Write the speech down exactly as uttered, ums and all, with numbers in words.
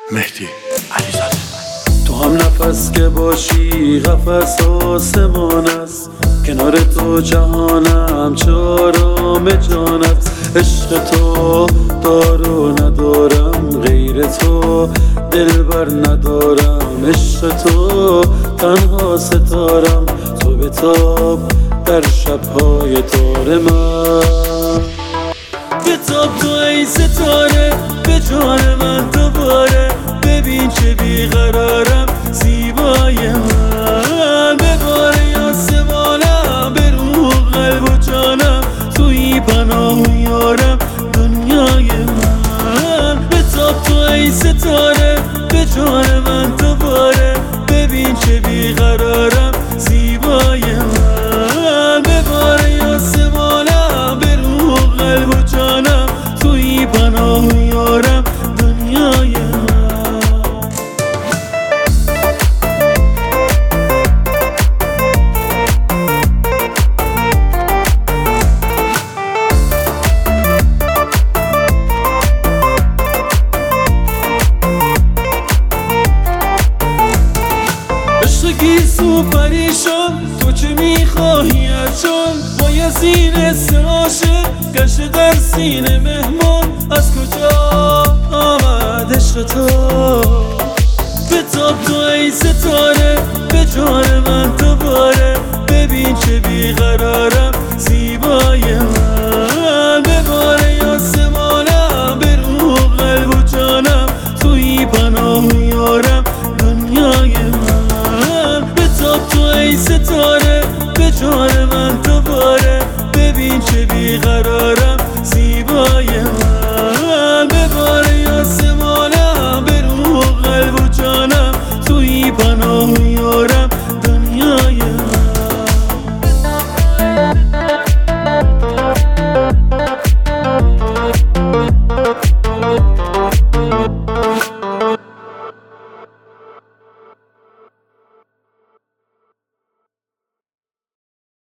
مهدی علیزاده. تو هم نفس که باشی قفس آسمان است، کنار تو جهانم چهارم جانت. عشق تو دارو ندارم، غیر تو دلبر ندارم. عشق تو تنها ستارم، تو بتاب در شبهای تار من. بتاب تو ای ستاره به جان من دوباره، ببین چه بیقرارم زیبای من. بباره آسمانم به روح قلب و جانم، توی پناه و یارم دنیای من. بتاب تو ای ستاره به جان من دوباره، ببین چه بیقرارم زیبای من. بباره آسمانم به روح قلب و جانم، توی پناه و یارم دنیای من. عشق گیسو پریشان، تو چه میخواهی ارجان؟ با یه زین عاشق گشت در سینه مهمان.